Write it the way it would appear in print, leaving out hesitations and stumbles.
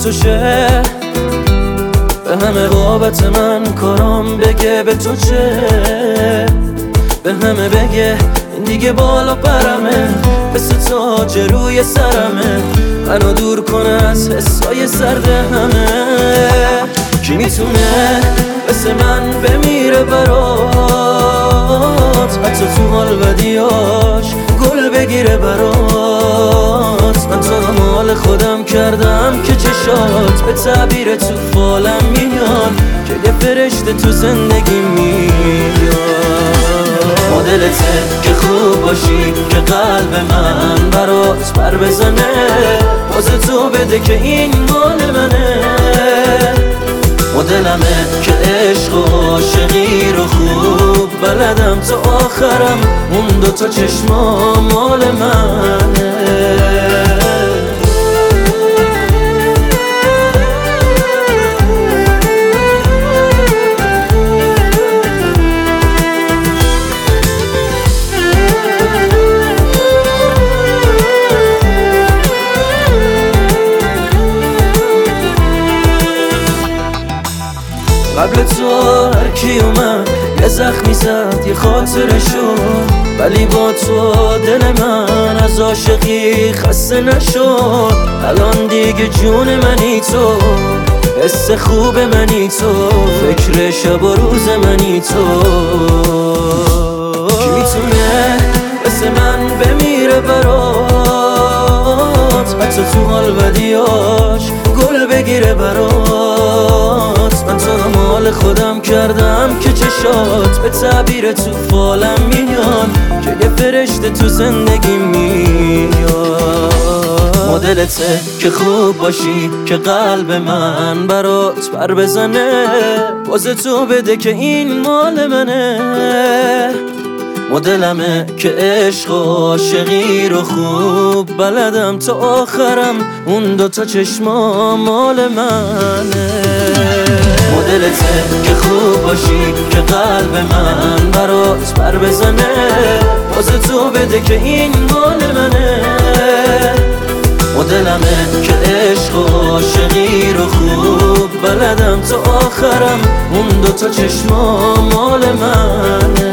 تو شه، به همه بابت من کارام بگه به تو چه، به همه بگه این دیگه بالا پرمه، مثل تاج روی سرمه، منو دور کنه از حسای سرد همه. کی میتونه مثل من بمیره برات، حتی تو حال بدیاش گل بگیره برات. من تو رو مال خودم کردم که چشات به تعبیر تو فالم میاد، که یه فرشته تو زندگی میاد. مدلته که خوب باشی، که قلب من برات پر بزنه، باز تو بده که این مال منه. مدلمه که عشق و عاشقی رو خوب بلدم، تا آخرم اون دوتا چشما مال منه. قبل تو هر کی اومد یه زخمی زد یه خاطره شد، ولی با تو دل من از عاشقی خسته نشد. الان دیگه جون منی تو، حس خوب منی تو، فکر شب و روز منی تو. کی میتونه مثل من بمیره برات، حتی تو حال بدیاش گل بگیره برات. من تو رو مال خودم کردم که چشات به تعبیر تو فالم میاد، که یه فرشته تو زندگی میاد. مدلته که خوب باشی، که قلب من برات پر بزنه، باز تو بده که این مال منه. مدلمه که عشق و عاشقی رو خوب بلدم، تا آخرم اون دوتا چشما مال منه. مدلته که خوب باشی، که قلب من برات پر بزنه، باز تو بده که این مال منه. مدلمه که عشق و عاشقی رو خوب بلدم، تا آخرم اون دوتا چشما مال منه.